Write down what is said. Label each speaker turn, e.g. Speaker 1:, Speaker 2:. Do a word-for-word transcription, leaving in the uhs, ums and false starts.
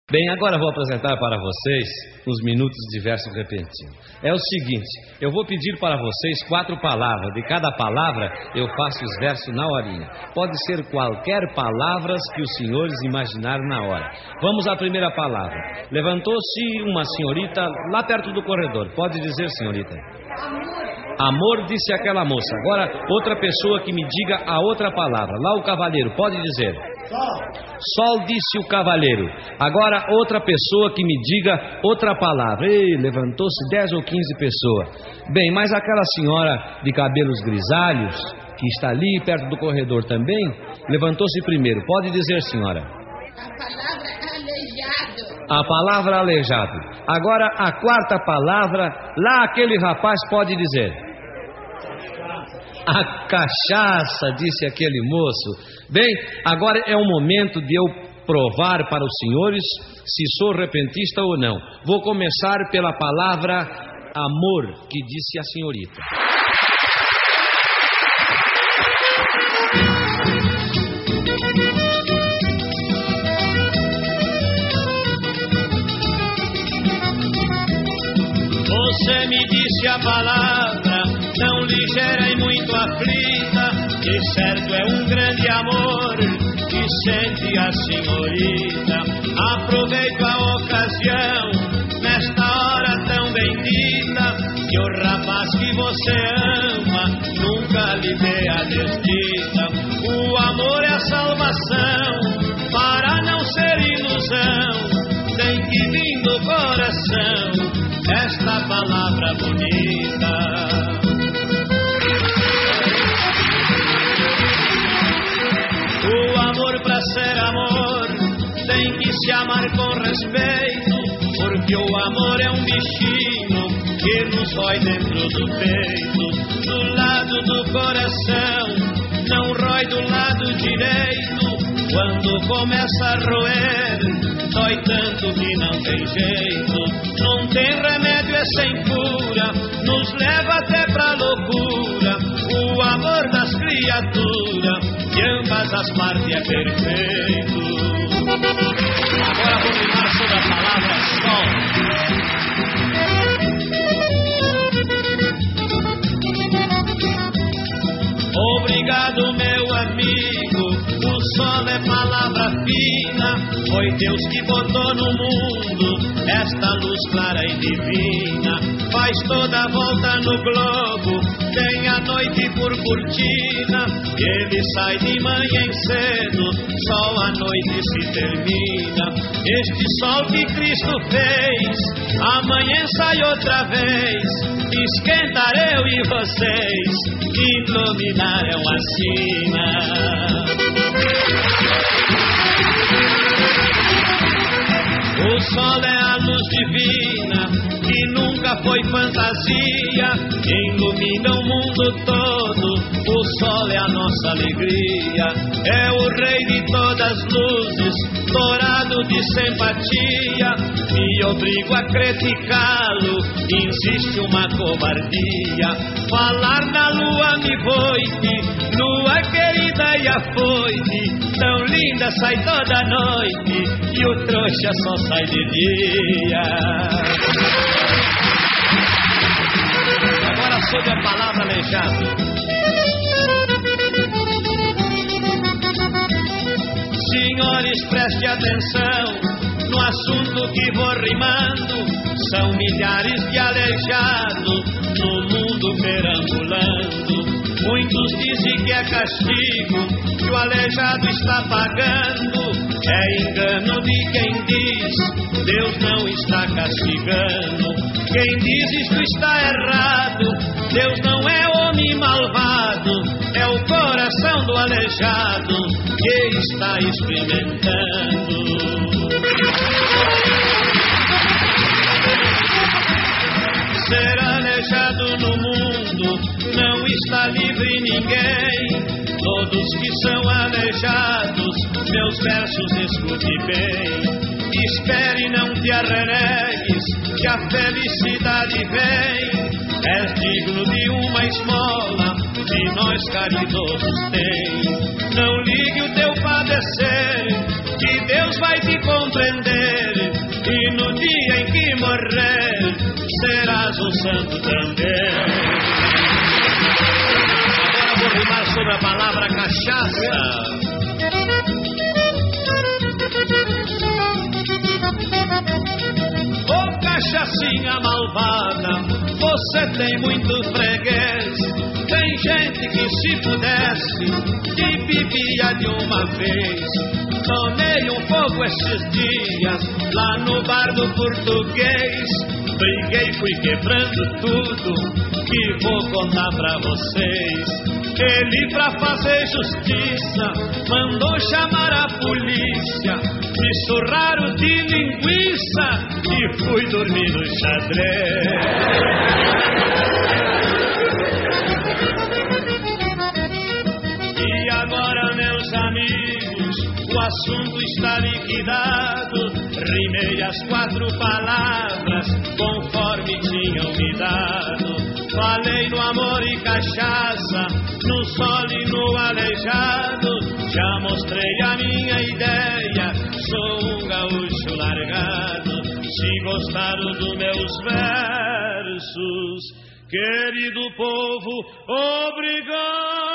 Speaker 1: Bem, agora vou apresentar para vocês os minutos de verso repentino. É o seguinte, eu vou pedir para vocês quatro palavras. De cada palavra eu faço os versos na horinha. Pode ser qualquer palavras que os senhores imaginarem na hora. Vamos à primeira palavra. Levantou-se uma senhorita lá perto do corredor. Pode dizer, senhorita?
Speaker 2: Amor.
Speaker 1: Amor, disse aquela moça. Agora, outra pessoa que me diga a outra palavra. Lá o cavalheiro, pode dizer?
Speaker 2: Sol.
Speaker 1: Sol, disse o cavalheiro. Agora, outra pessoa que me diga outra palavra. Ei, levantou-se dez ou quinze pessoas. Bem, mas aquela senhora de cabelos grisalhos, que está ali perto do corredor também, levantou-se primeiro. Pode dizer, senhora?
Speaker 2: A palavra aleijado.
Speaker 1: A palavra aleijado. Agora, a quarta palavra, lá aquele rapaz pode dizer? A cachaça, disse aquele moço. Bem, agora é o momento de eu provar para os senhores se sou repentista ou não. Vou começar pela palavra amor, que disse a senhorita.
Speaker 3: Você me disse a palavra tão ligeira e muito aflita, de certo é um grande amor que sente a senhorita. Aproveito a ocasião nesta hora tão bendita, que o rapaz que você ama nunca lhe dê a desdita. O amor é a salvação, para não ser ilusão, tem que vir do coração esta palavra bonita. O amor, pra ser amor, tem que se amar com respeito, porque o amor é um bichinho que nos rói dentro do peito. Do lado do coração, não rói do lado direito. Quando começa a roer, dói tanto que não tem jeito. Não tem remédio, é sem cura, nos leva até pra loucura. O amor das criaturas, de ambas as partes é perfeito. Agora vou falar sobre a palavra sol. Obrigado, meu amigo, o sol é palavra fina. Foi Deus que botou no mundo esta luz clara e divina. Faz toda a volta no globo, tem a noite por cortina. Ele sai de manhã cedo, só a noite se termina. Este sol que Cristo fez, amanhã sai outra vez. Esquentar eu e vocês, iluminar é uma sina. O sol é a luz divina, que nunca foi fantasia, ilumina o mundo todo. O sol é a nossa alegria, é o rei de todas as luzes, dourado de simpatia. Me obrigo a criticá-lo, insiste uma covardia. Falar na lua me voite, lua querida e afoite, tão linda sai toda noite, e o trouxa só sai de dia. Agora sobre a palavra aleijado. Senhores, preste atenção no assunto que vou rimando. São milhares de aleijados no mundo perambulando. Muitos dizem que é castigo, que o aleijado está pagando. É engano de quem diz, Deus não está castigando. Quem diz isto está errado, Deus não é homem malvado, é o coração do aleijado que está experimentando. Ser aleijado no mundo não está livre ninguém. Todos que são aleijados, meus versos escute bem. Espere, não te arrenegues, que a felicidade vem. És digno de uma esmola, de nós caridosos tem. Não ligue o teu padecer, que Deus vai te compreender, e no dia em que morrer serás um santo também. Agora vou rimar sobre a palavra cachaça. Ô cachaçinha malvada, você tem muito freguês. Tem gente que se pudesse te bebia de uma vez. Tomei um fogo esses dias lá no bar do português. Briguei, fui quebrando tudo, que vou contar pra vocês. Ele, pra fazer justiça, mandou chamar a polícia. Me surraram de linguiça e fui dormir no xadrez. E agora, meus amigos, o assunto está liquidado. Rimei as quatro palavras conforme tinham me dado. Falei no amor e cachaça, no sol e no aleijado. Já mostrei a minha ideia, sou um gaúcho largado. Se gostaram dos meus versos, querido povo, obrigado.